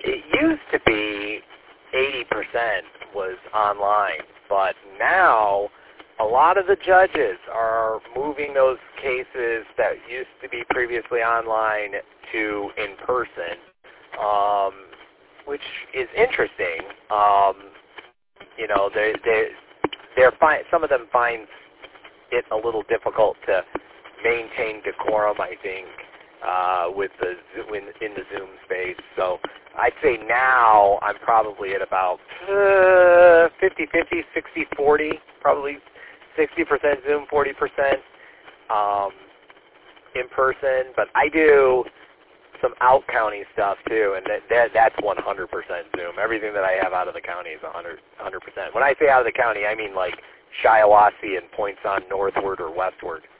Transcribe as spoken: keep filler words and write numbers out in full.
it used to be eighty percent was online, but now a lot of the judges are moving those cases that used to be previously online to in person, um, which is interesting. Um, you know, they they they're fi- some of them find it a little difficult to maintain decorum, I think, uh, with the in, in the Zoom space. So I'd say now I'm probably at about uh, fifty fifty, sixty forty, probably sixty percent Zoom, forty percent um, in person. But I do some out-county stuff too, and that, that that's one hundred percent Zoom. Everything that I have out of the county is one hundred percent. When I say out of the county, I mean like Shiawassee and points on northward or westward.